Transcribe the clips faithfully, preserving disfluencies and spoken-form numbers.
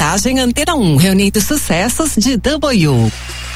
Viagem Antena um, reunindo sucessos de W.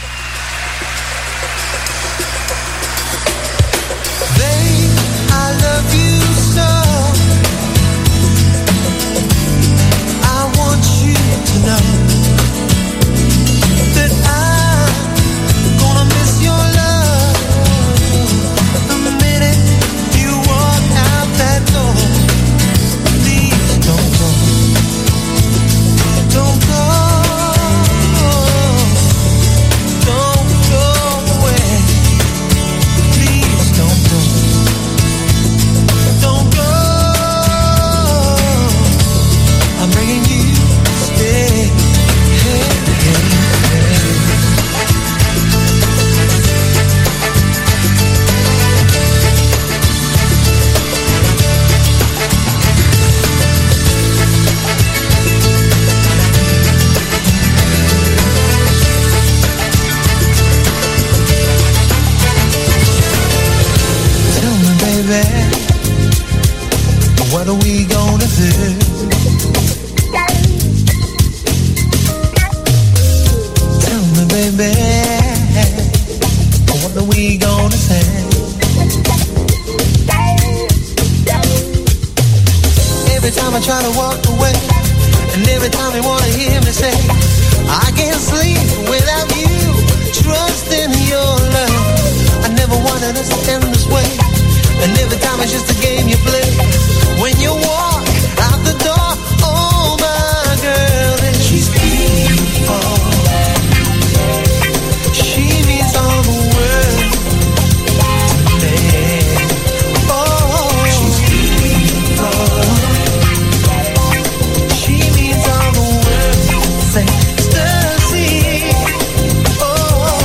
What are we gonna do? Tell me, baby, what are we gonna say? Every time I try to walk away, and every time you wanna hear me say, I can't sleep without you, trust in your love. I never wanted us to end this way, and every time it's just a game you play. When you walk out the door, oh my girl, and she's beautiful. She means all the world to me. Oh, she's beautiful. She means all the world. Say, ecstasy. Oh.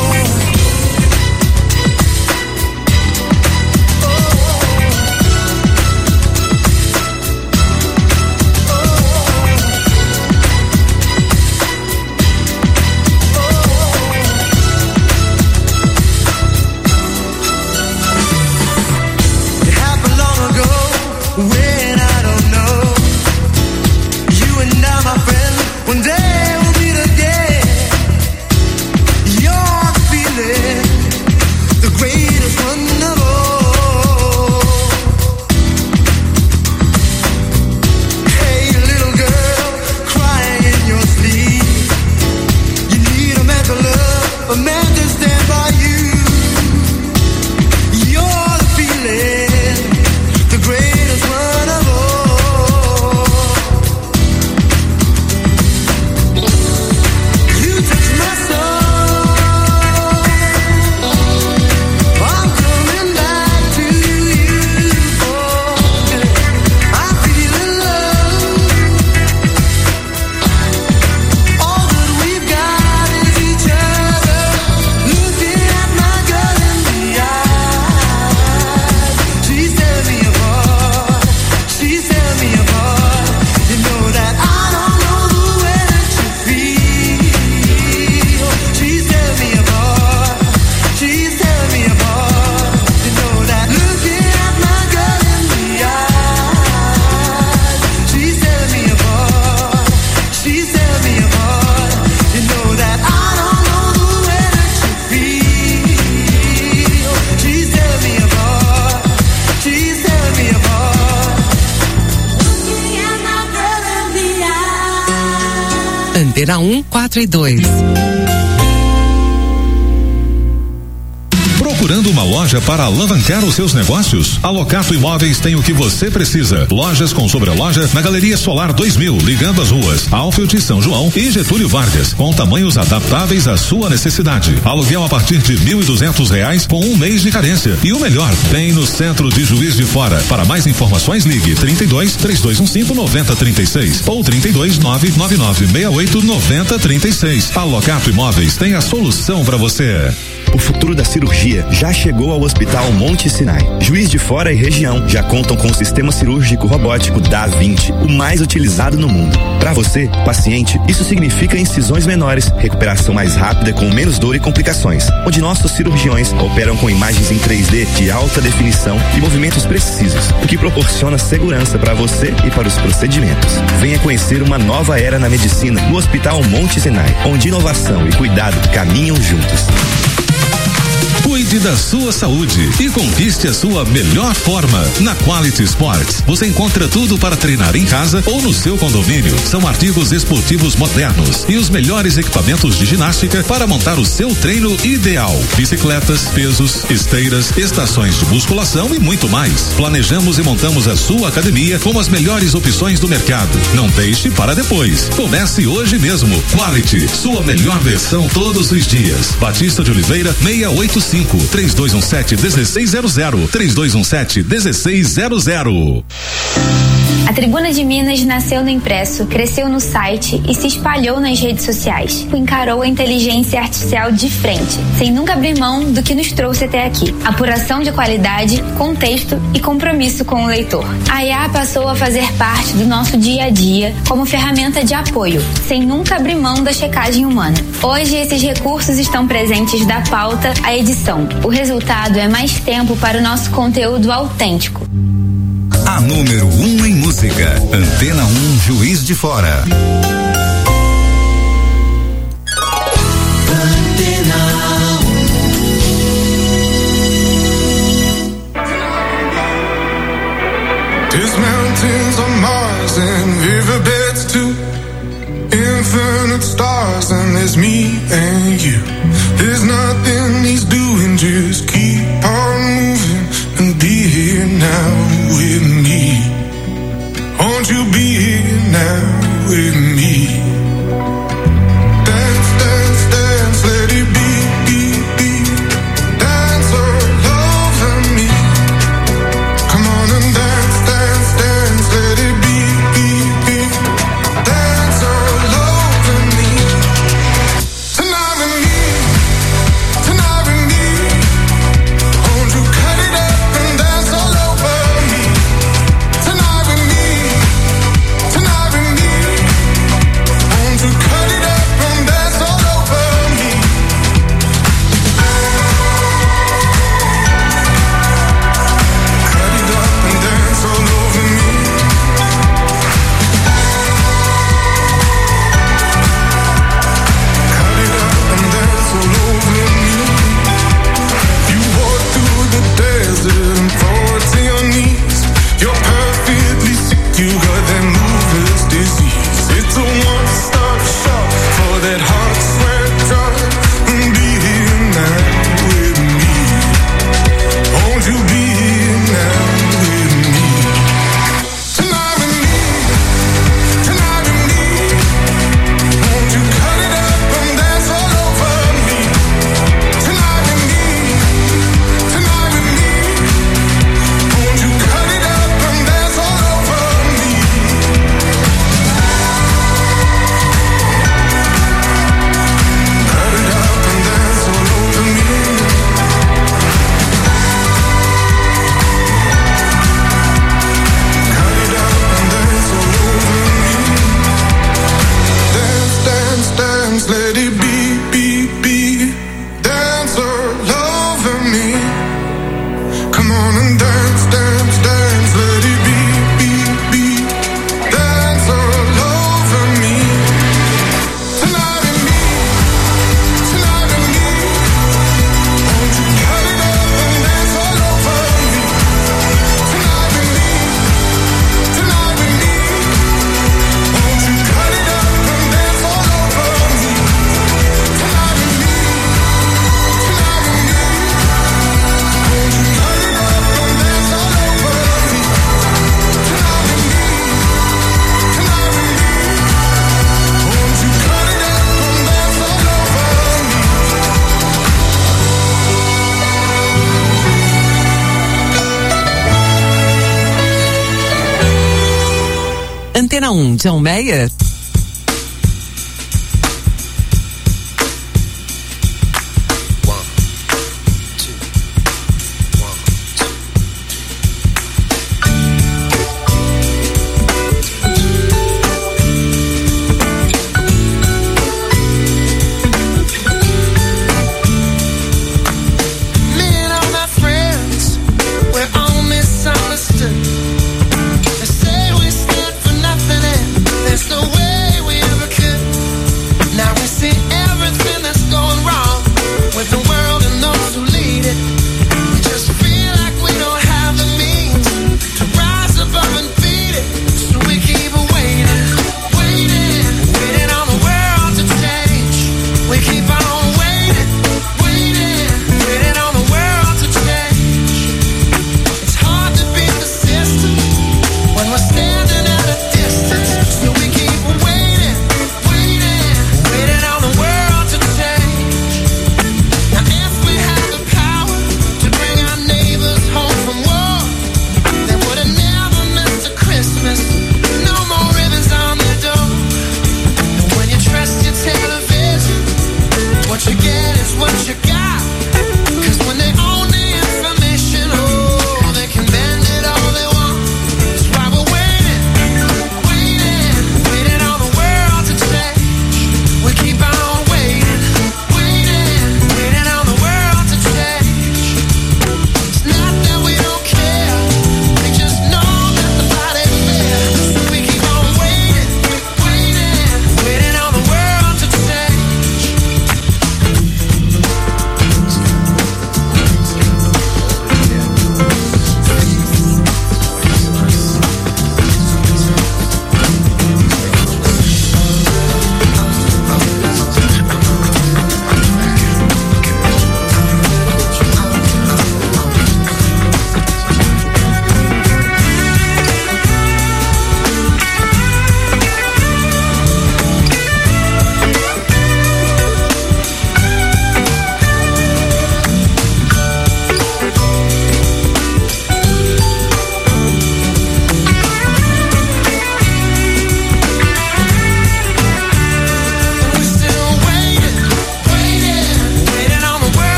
Antena um, quatro e dois. Procurando uma loja para alavancar os seus negócios? A Locato Imóveis tem o que você precisa. Lojas com sobreloja na Galeria Solar dois mil, ligando as ruas Alfield e São João e Getúlio Vargas, com tamanhos adaptáveis à sua necessidade. Aluguel a partir de mil e duzentos reais com um mês de carência. E o melhor, bem no centro de Juiz de Fora. Para mais informações, ligue trinta e dois, três dois um cinco, nove zero três seis ou trinta e dois, nove nove nove seis oito, nove zero três seis. A Locato Imóveis tem a solução para você. O futuro da cirurgia já chegou ao Hospital Monte Sinai. Juiz de Fora e região já contam com o sistema cirúrgico robótico Da Vinci, o mais utilizado no mundo. Para você, paciente, isso significa incisões menores, recuperação mais rápida com menos dor e complicações, onde nossos cirurgiões operam com imagens em três D de alta definição e movimentos precisos, o que proporciona segurança para você e para os procedimentos. Venha conhecer uma nova era na medicina no Hospital Monte Sinai, onde inovação e cuidado caminham juntos. Cuide da sua saúde e conquiste a sua melhor forma. Na Quality Sports, você encontra tudo para treinar em casa ou no seu condomínio. São artigos esportivos modernos e os melhores equipamentos de ginástica para montar o seu treino ideal. Bicicletas, pesos, esteiras, estações de musculação e muito mais. Planejamos e montamos a sua academia com as melhores opções do mercado. Não deixe para depois. Comece hoje mesmo. Quality, sua melhor versão todos os dias. Batista de Oliveira, seiscentos e oitenta e cinco, três dois um sete, um seis zero zero, três dois um sete, um seis zero zero. A Tribuna de Minas nasceu no impresso, cresceu no site e se espalhou nas redes sociais. Encarou a inteligência artificial de frente, sem nunca abrir mão do que nos trouxe até aqui. Apuração de qualidade, contexto e compromisso com o leitor. A I A passou a fazer parte do nosso dia a dia como ferramenta de apoio, sem nunca abrir mão da checagem humana. Hoje, esses recursos estão presentes da pauta à edição. O resultado é mais tempo para o nosso conteúdo autêntico. A número um em música. Antena um, Juiz de Fora. There's mountains on Mars and riverbeds too. Infinite stars and there's me and you. There's nothing he's doing, just keep on moving and be here now with me. Won't you be here now with me? Dance, dance, dance, let it be, be, be. Dance all over me. Come on and dance, dance, dance, let it be, be, be. Dance all over me. Tonight with me, tonight with me. Won't you cut it up and dance all over me? Tonight with me, tonight with me. Won't you cut it up and dance all over me? Cut it up and dance all over me. Cut it up and dance all over me. You walk through the desert and fall to your knees. You're perfectly sick, you got that mover's disease. It's a one-stop shop for that hot sweat drop. And be here now with me. Won't you be here now with me? Tonight with me, tonight with me. Won't you cut it up and dance all over me? Tonight with me, tonight with me. Won't you cut it up and dance all over me? Cut it up and dance all over me. Cut it up and dance all over me. Dance, dance, dance, let it be, be, be. Dance all over me. Come on and dance, dance, dance, let it be, be, be. Dance all over me. Tonight with me, tonight with me. Won't you cut it up and dance all over me? Tonight with me, tonight with me. Won't you cut it up and dance all over me? Tonight with me, tonight with me. Won't you cut it up and dance all over me? Tonight with me, tonight with me. Won't you cut it up and dance all over me? Antena um, John Mayer.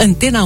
Antena um.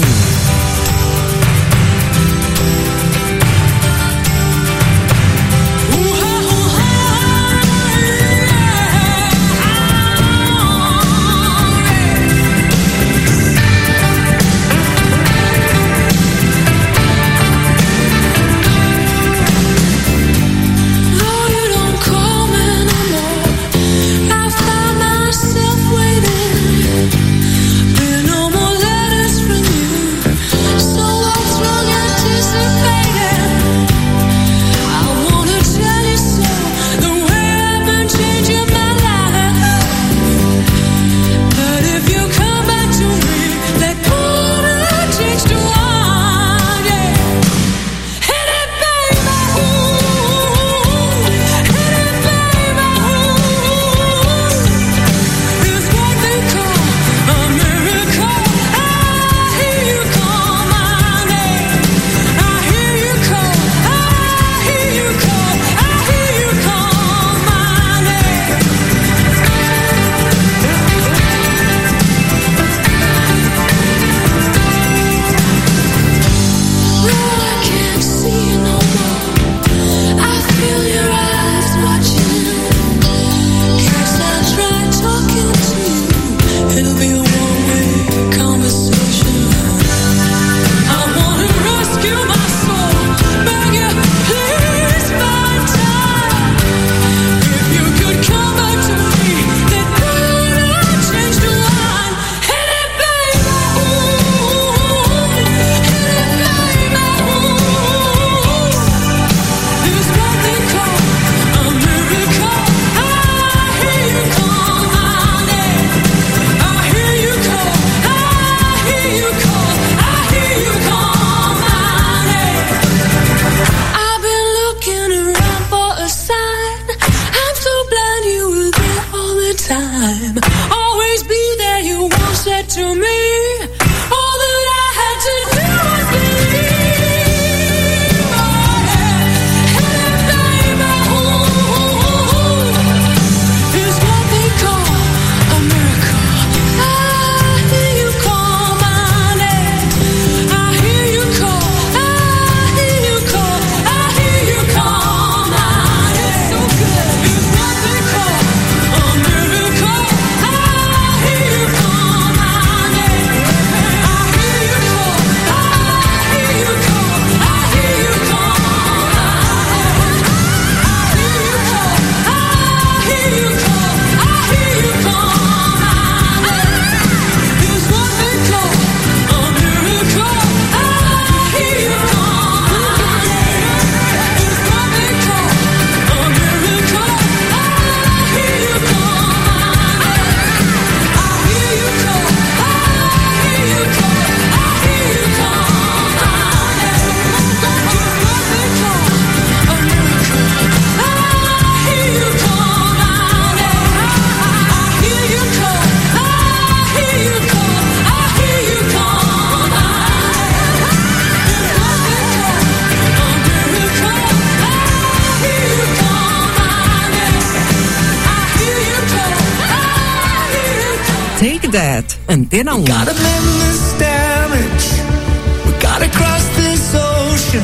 Antena um. We gotta mend this damage. We gotta cross this ocean.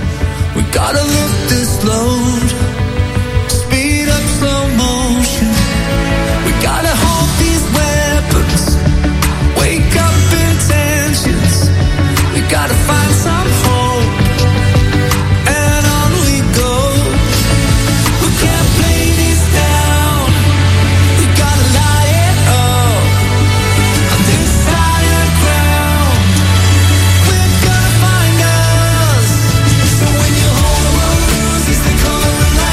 We gotta lift this load. Speed up slow motion. We gotta hold these weapons. Wake up intentions. We gotta find some hope. And on we go. We can't play this down. We gotta light it up. This higher ground, we're gonna find us. So when you hold the roses, they color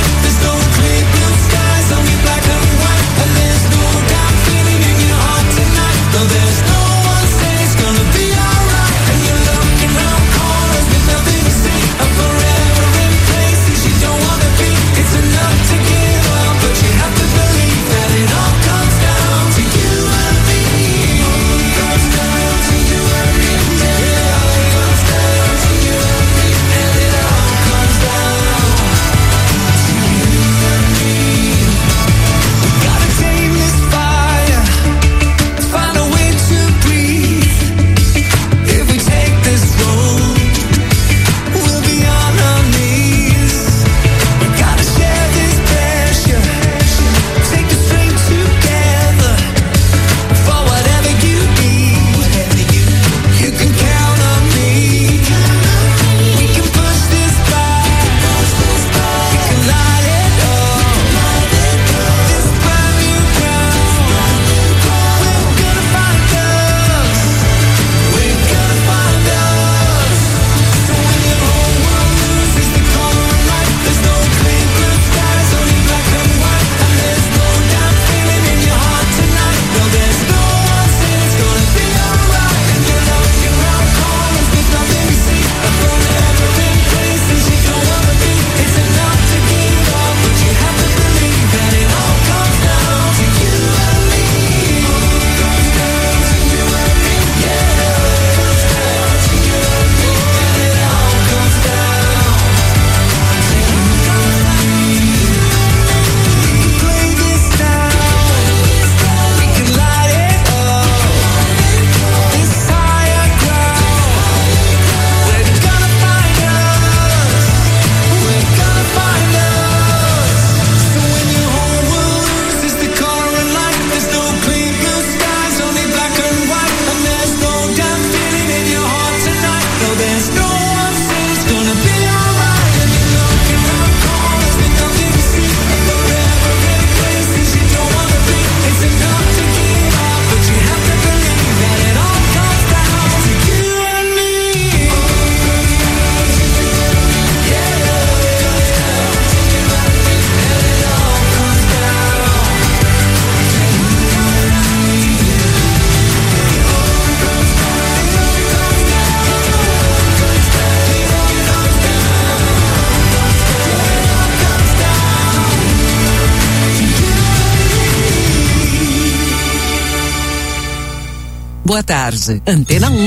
Boa tarde, Antena um.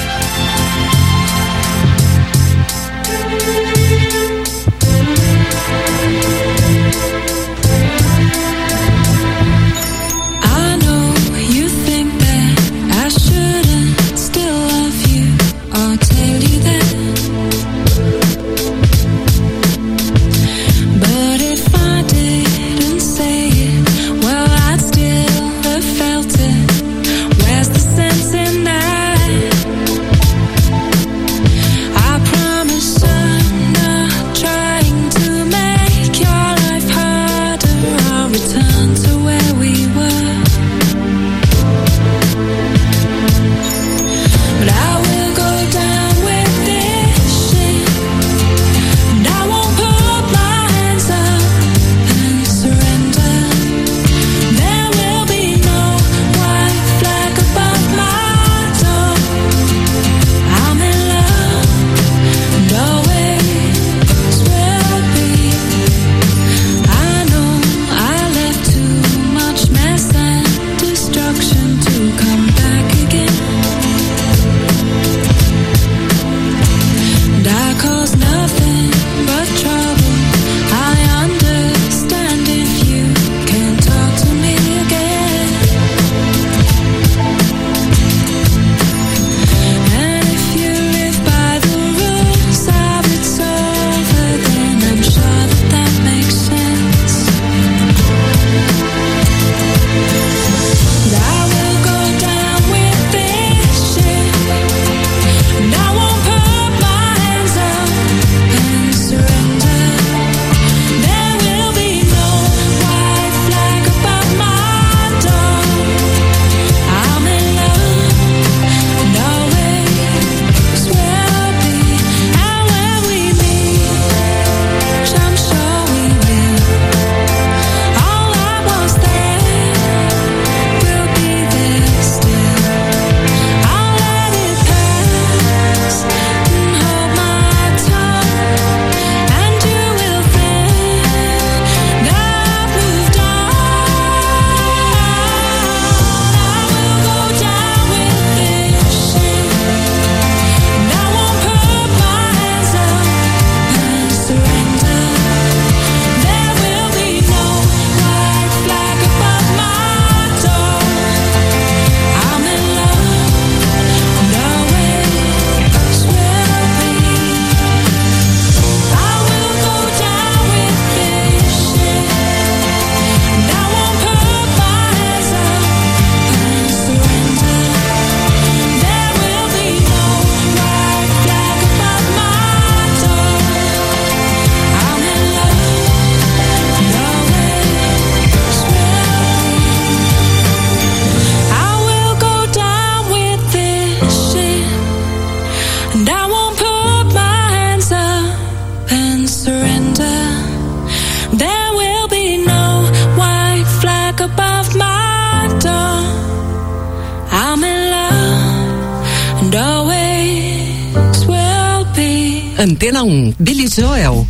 Antena um, Billy Joel.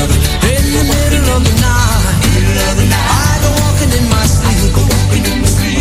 In the middle of the night, I go walking in my sleep.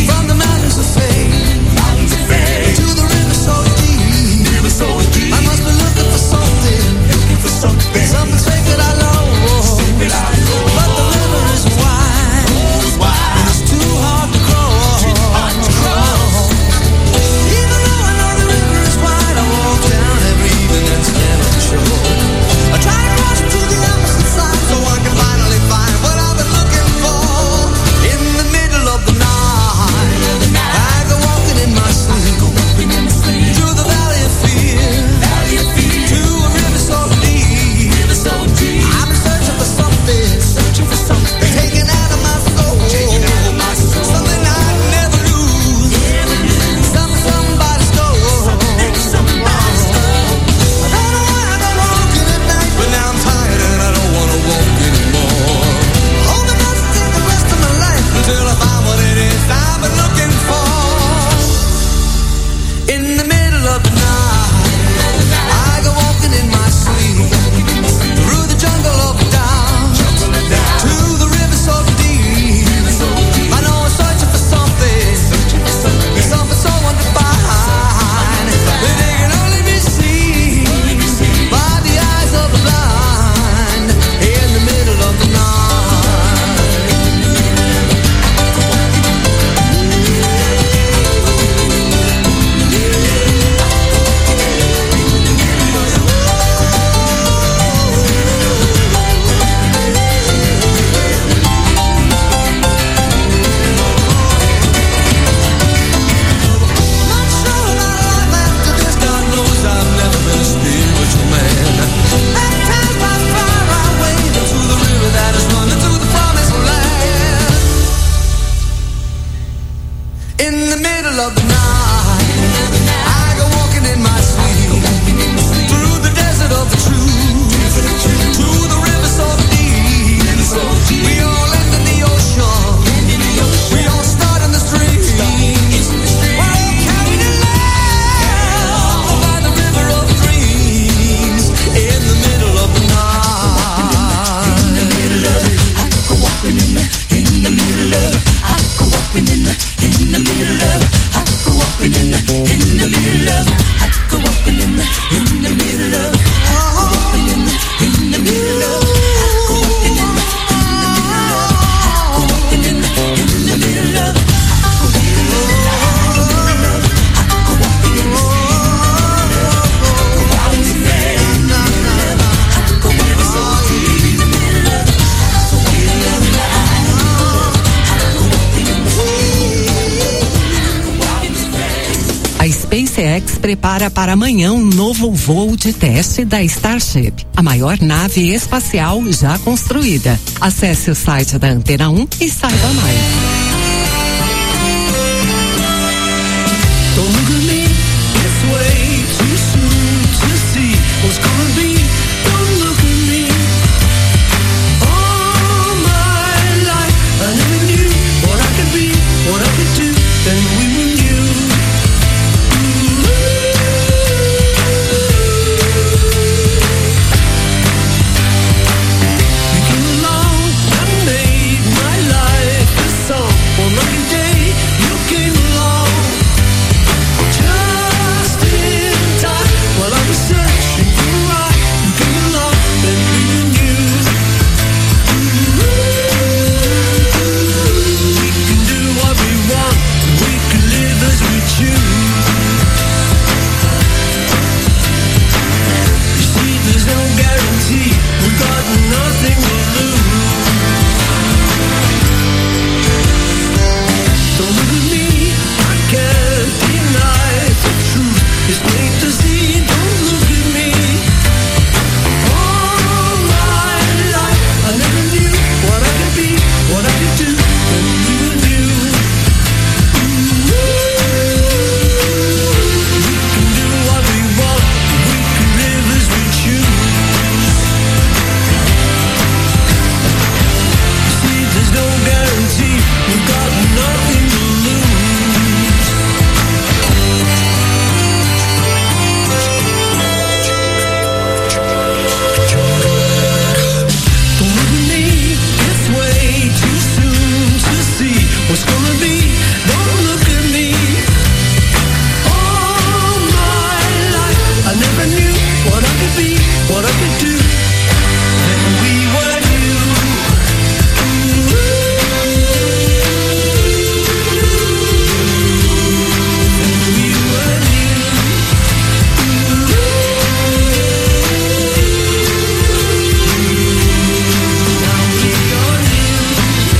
prepara para amanhã um novo voo de teste da Starship, a maior nave espacial já construída. Acesse o site da Antena um e saiba mais. Don't look at me, it's way too soon to see what's gonna be. Don't look at me. All my life I never knew what I could be, what I could do, then we were new. You came along and made my life a song. One lucky day you came along. Just in time, while I was searching for a ride, you came along, then we were new. We can do what we want, we can live as we choose. You see, there's no guarantee, we've got nothing to lose. Don't look at me, I can't deny the truth. It's plain to see, don't look at me. All my life I never knew what I could be, what I could do, when we were new. We can do what we want, we can live as we choose. You see, there's no guarantee, we've got nothing to lose. Don't look at me, it's way too soon to see what's gonna be. Don't look at me. All my life I never knew what I could be, what I could do, then we were new. Then we were new. Now we are new.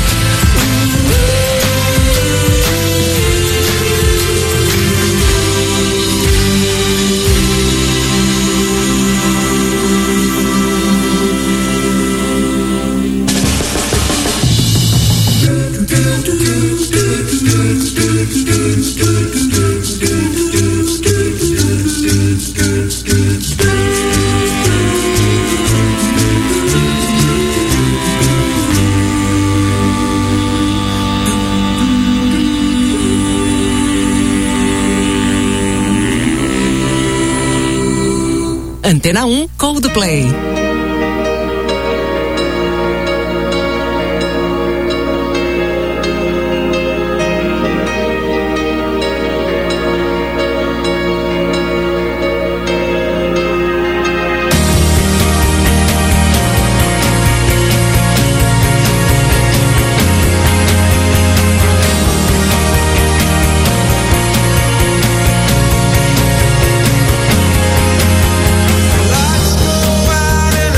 Antena um Coldplay. Let's go out and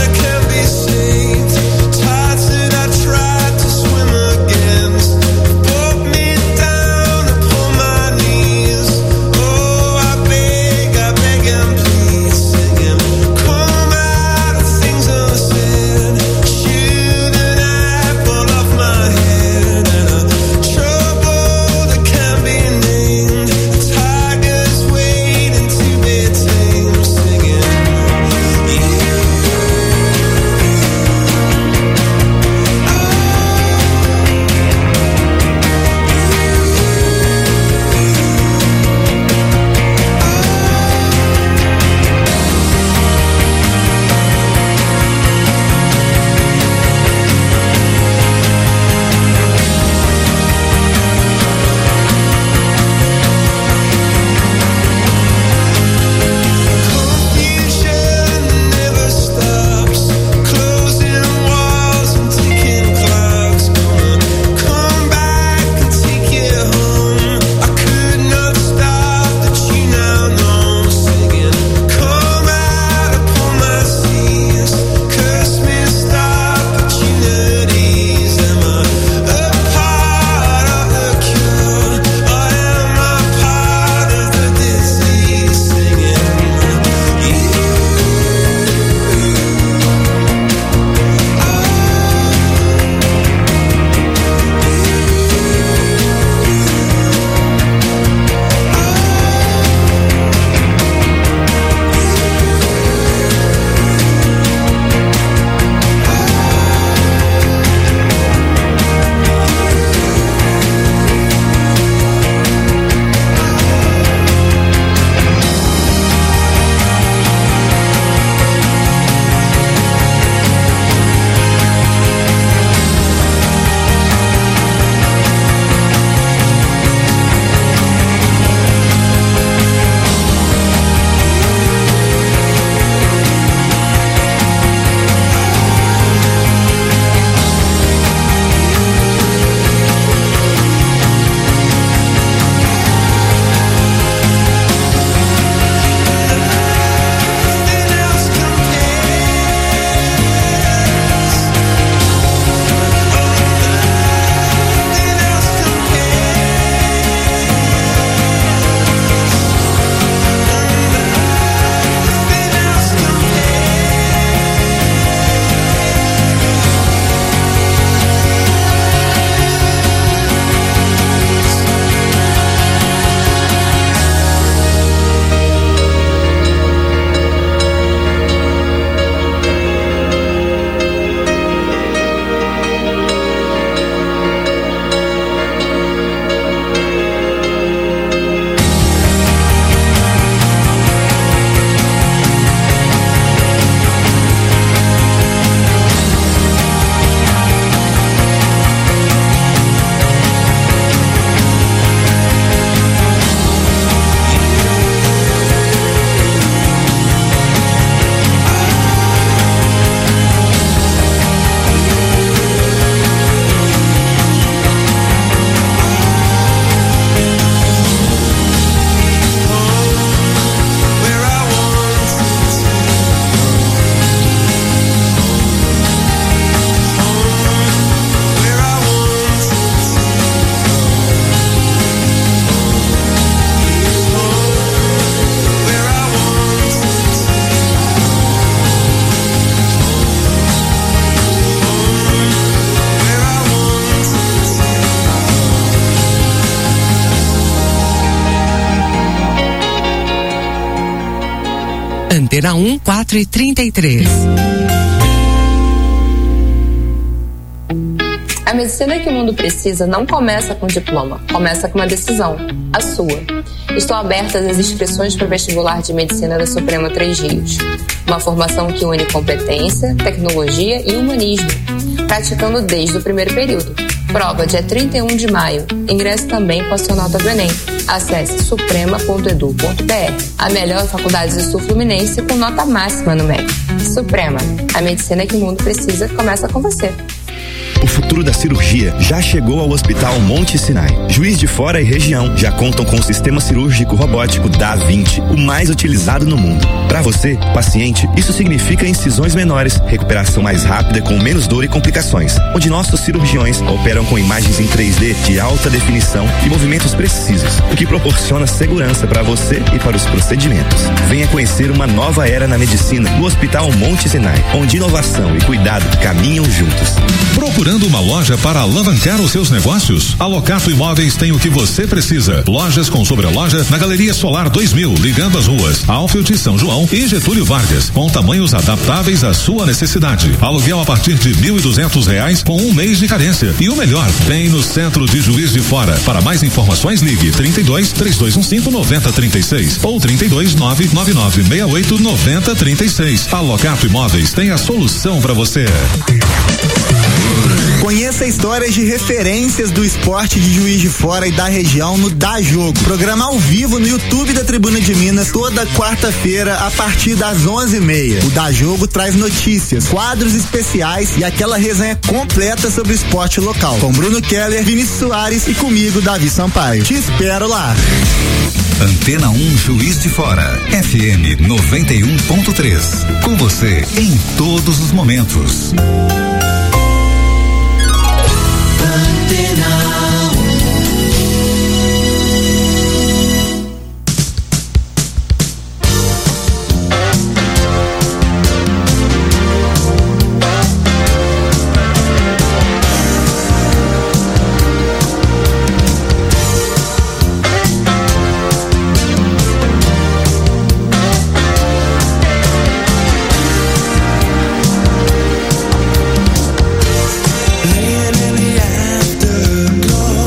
Antena um, quatro e trinta e três. A medicina que o mundo precisa não começa com diploma, começa com uma decisão, a sua. Estão abertas as inscrições para o vestibular de medicina da Suprema Três Rios. Uma formação que une competência, tecnologia e humanismo, praticando desde o primeiro período. Prova dia trinta e um de maio. Ingresso também com a sua nota do Enem. Acesse suprema ponto edu ponto br. A melhor faculdade do Sul Fluminense com nota máxima no M E C. Suprema, a medicina que o mundo precisa começa com você. O futuro da cirurgia já chegou ao Hospital Monte Sinai. Juiz de Fora e região já contam com o sistema cirúrgico robótico Da Vinci, o mais utilizado no mundo. Para você, paciente, isso significa incisões menores, recuperação mais rápida com menos dor e complicações, onde nossos cirurgiões operam com imagens em três D de alta definição e movimentos precisos, o que proporciona segurança para você e para os procedimentos. Venha conhecer uma nova era na medicina no Hospital Monte Sinai, onde inovação e cuidado caminham juntos. Procurando uma loja para alavancar os seus negócios? A Locato Imóveis tem o que você precisa. Lojas com sobreloja na Galeria Solar dois mil, ligando as ruas Alfield, São João e Getúlio Vargas, com tamanhos adaptáveis à sua necessidade. Aluguel a partir de mil e duzentos reais com um mês de carência. E o melhor, bem no centro de Juiz de Fora. Para mais informações, ligue trinta e dois, três dois um cinco, nove zero três seis ou trinta e dois, nove nove nove seis oito, nove zero três seis. A Locato Imóveis tem a solução para você. Conheça histórias de referências do esporte de Juiz de Fora e da região no Dá Jogo. Programa ao vivo no YouTube da Tribuna de Minas toda quarta-feira a partir das onze e meia. O Dá Jogo traz notícias, quadros especiais e aquela resenha completa sobre o esporte local. Com Bruno Keller, Vinícius Soares e comigo, Davi Sampaio. Te espero lá. Antena um Juiz de Fora, F M noventa e um ponto três. Com você em todos os momentos. Laying in the afterglow.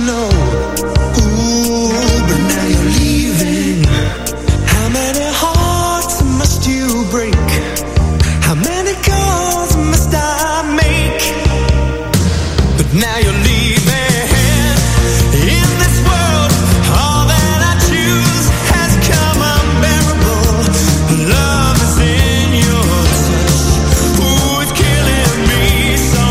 know. Ooh, but now you're leaving. How many hearts must you break? How many calls must I make? But now you're leaving. In this world, all that I choose has come unbearable. Love is in your touch. Ooh, it's killing me so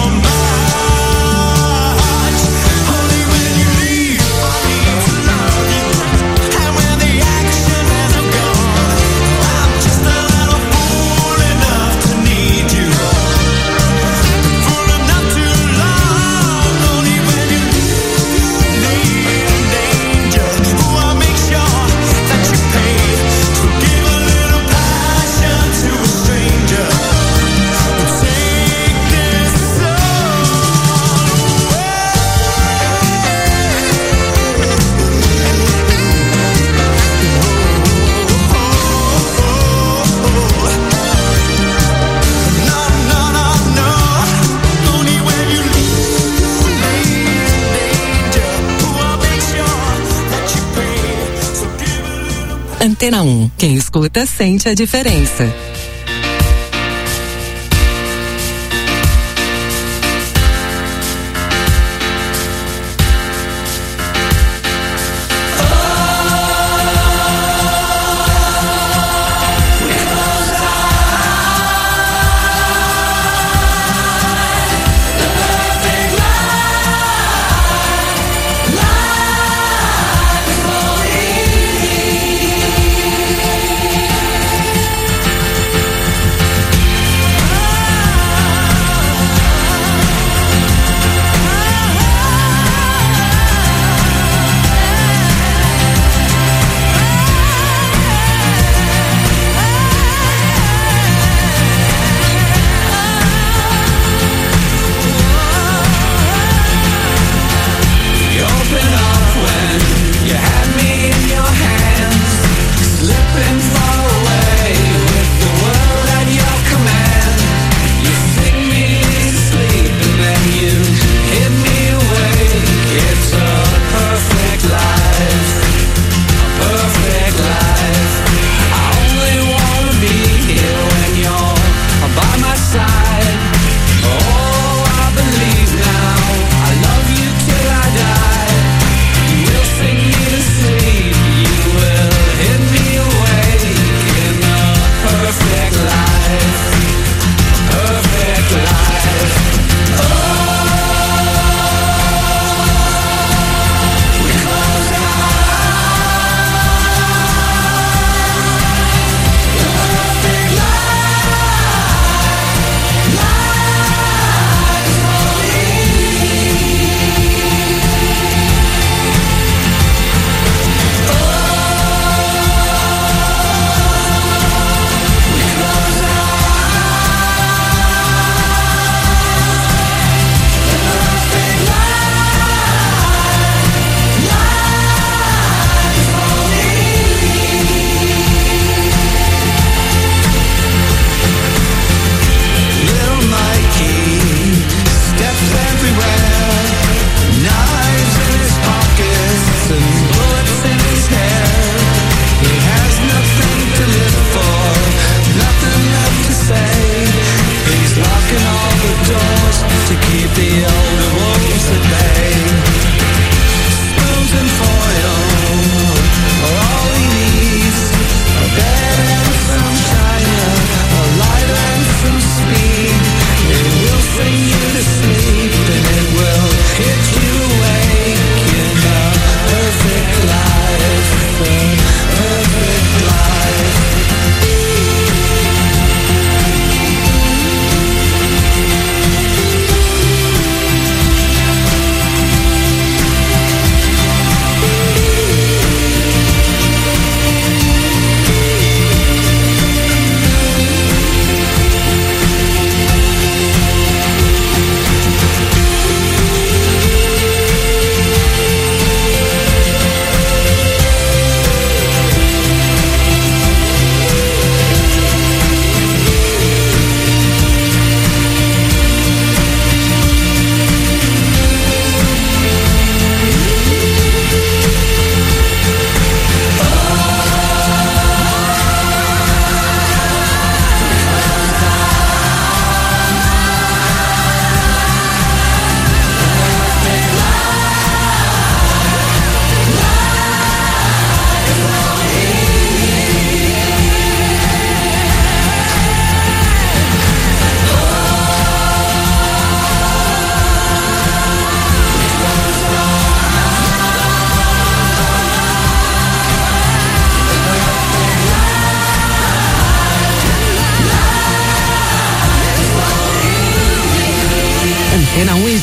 much. Only when you leave, I need to love you. And when the action hasn't gone, I'm just a little fool enough to need you. Fool enough to love. Only when you leave in danger. Ooh, I'll make sure that you pay. So give a little passion to a stranger. Take this soul away. No, no, no, no. Only when you leave in danger. Ooh, I'll make sure that you pay. So give a little. Antena um. Quem escuta sente a diferença.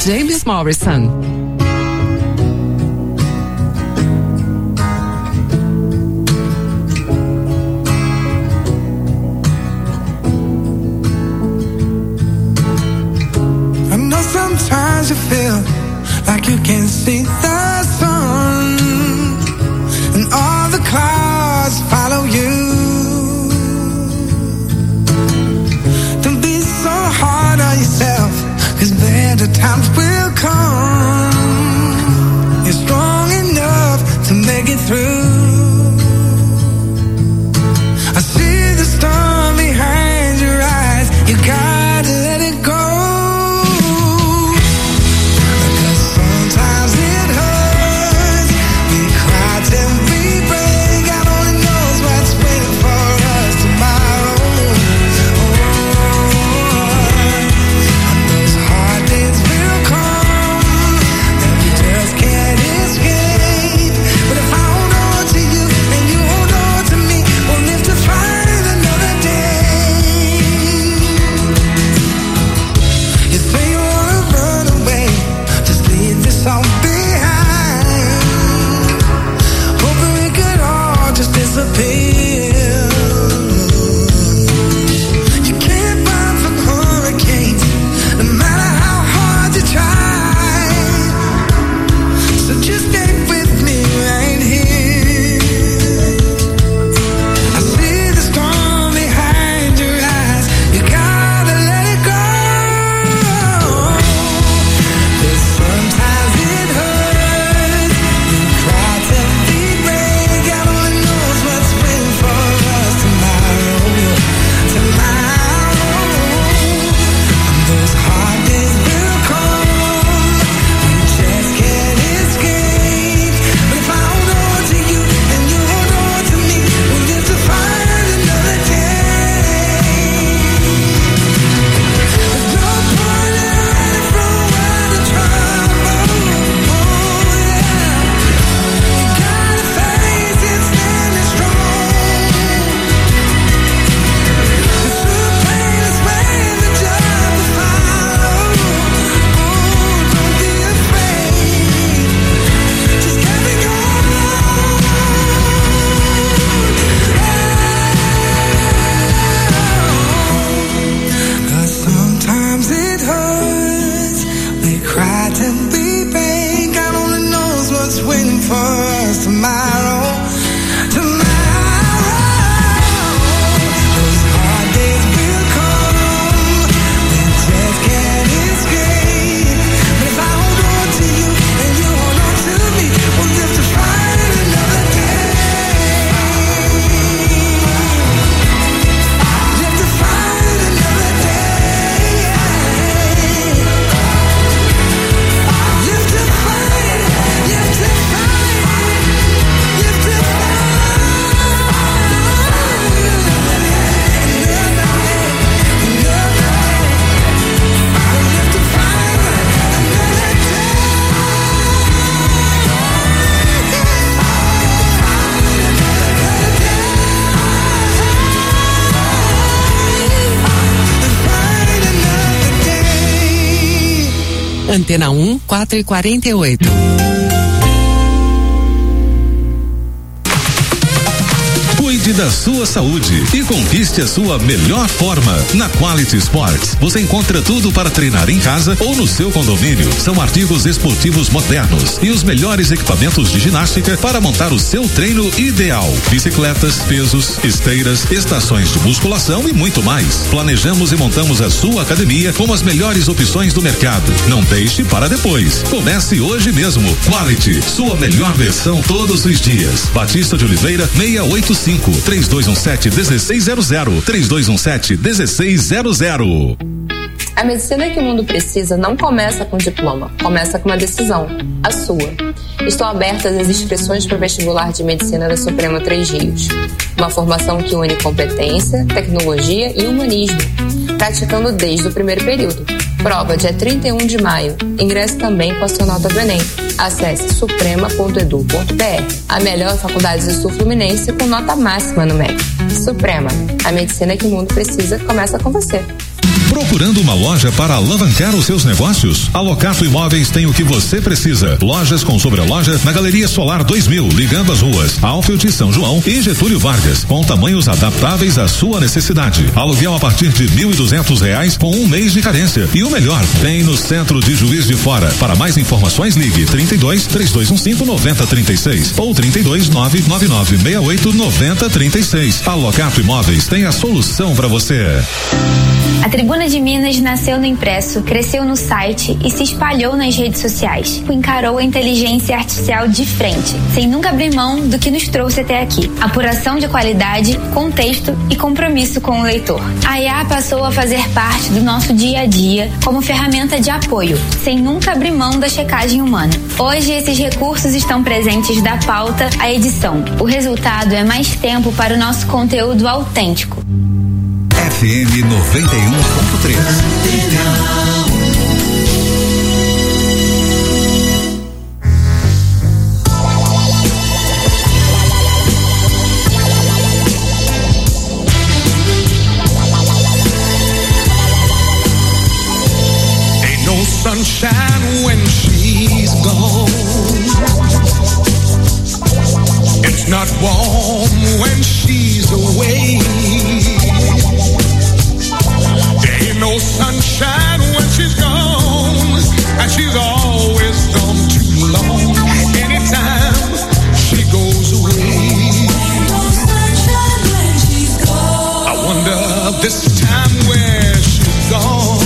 James Morrison. Sometimes you feel like you can't see the sun, and all the clouds follow you. Don't be so hard on yourself, 'cause better times will come. You're strong enough to make it through. I see the storm behind your eyes. You gotta let it go. Antena um, quatro e quarenta e oito. Cuide da sua saúde e conquiste a sua melhor forma. Na Quality Sports, você encontra tudo para treinar em casa ou no seu condomínio. São artigos esportivos modernos e os melhores equipamentos de ginástica para montar o seu treino ideal. Bicicletas, pesos, esteiras, estações de musculação e muito mais. Planejamos e montamos a sua academia com as melhores opções do mercado. Não deixe para depois. Comece hoje mesmo. Quality, sua melhor versão todos os dias. Batista de Oliveira, seiscentos e oitenta e cinco, três dois um sete, um seis zero zero, três dois um sete, um seis zero zero. A medicina que o mundo precisa não começa com diploma, começa com uma decisão, a sua. Estão abertas as inscrições para o vestibular de medicina da Suprema Três Rios. Uma formação que une competência, tecnologia e humanismo, praticando desde o primeiro período. Prova dia trinta e um de maio. Ingresse também com a sua nota do Enem. Acesse suprema ponto edu ponto br. A melhor faculdade do Sul Fluminense com nota máxima no M E C. Suprema, a medicina que o mundo precisa começa com você. Procurando uma loja para alavancar os seus negócios? A Locato Imóveis tem o que você precisa. Lojas com sobreloja na Galeria Solar dois mil, ligando as ruas Alfield, São João e Getúlio Vargas, com tamanhos adaptáveis à sua necessidade. Aluguel a partir de mil e duzentos reais com um mês de carência. E o melhor, tem no centro de Juiz de Fora. Para mais informações, ligue trinta e dois, três dois um cinco, nove zero três seis ou trinta e dois, nove nove nove seis oito, nove zero três seis. A Locato Imóveis tem a solução para você. A Tribuna de Minas nasceu no impresso, cresceu no site e se espalhou nas redes sociais. Encarou a inteligência artificial de frente, sem nunca abrir mão do que nos trouxe até aqui. Apuração de qualidade, contexto e compromisso com o leitor. A I A passou a fazer parte do nosso dia a dia como ferramenta de apoio, sem nunca abrir mão da checagem humana. Hoje, esses recursos estão presentes da pauta à edição. O resultado é mais tempo para o nosso conteúdo autêntico. F M noventa e um ponto três. Ain't no sunshine when she's gone. It's not warm when she's away. No sunshine when she's gone, and she's always gone too long. Anytime she goes away, no sunshine when she's gone. I wonder this time where she's gone.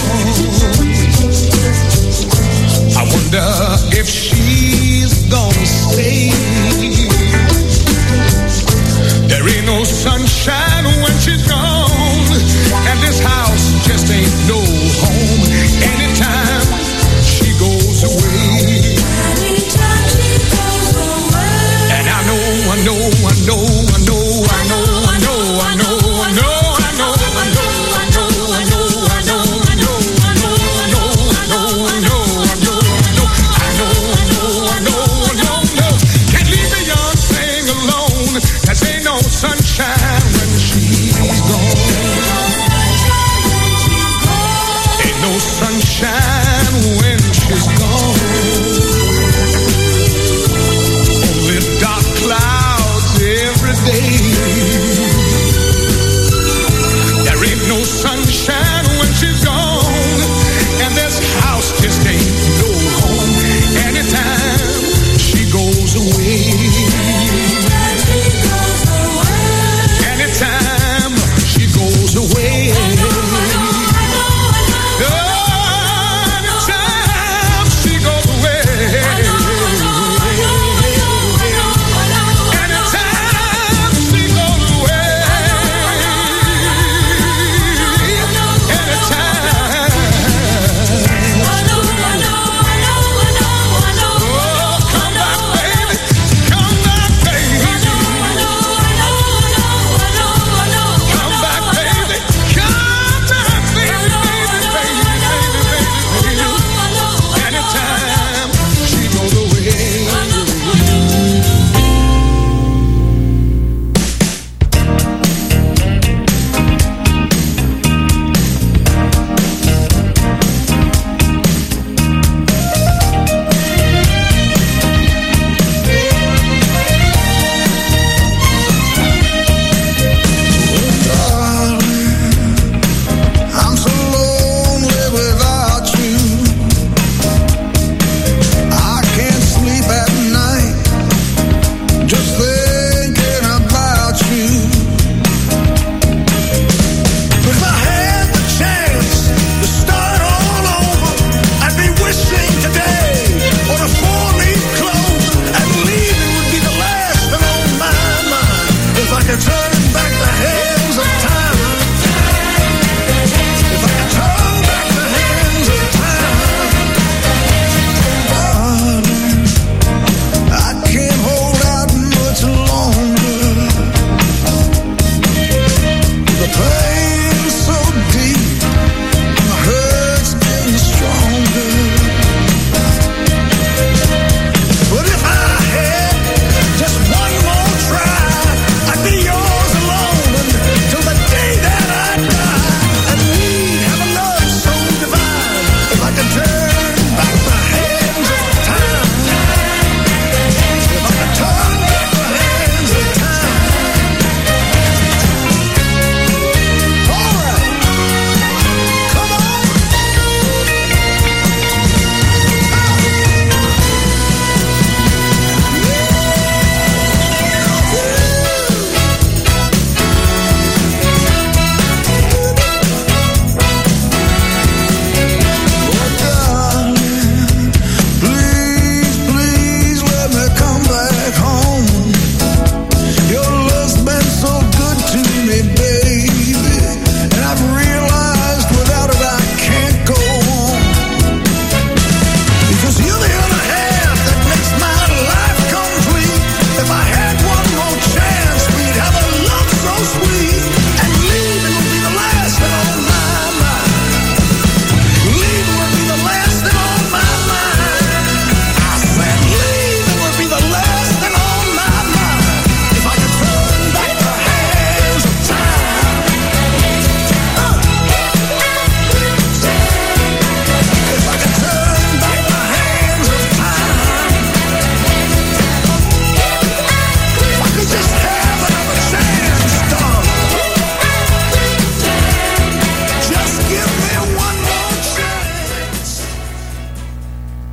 I wonder if she's gonna stay. There ain't no sunshine when she's gone, and this house just ain't no home. Anytime she goes away.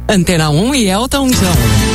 Antena um e Elton John.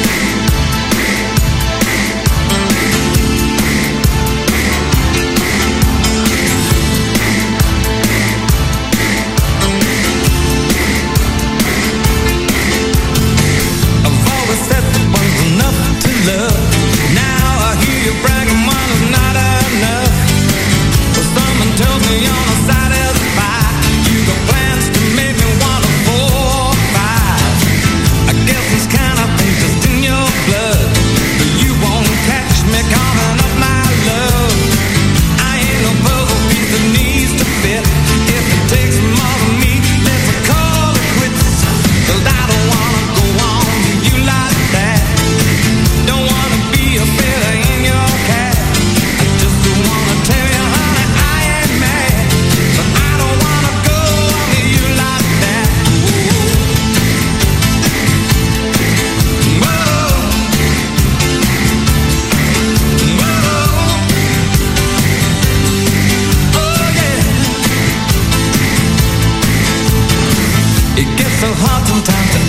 so hard sometimes to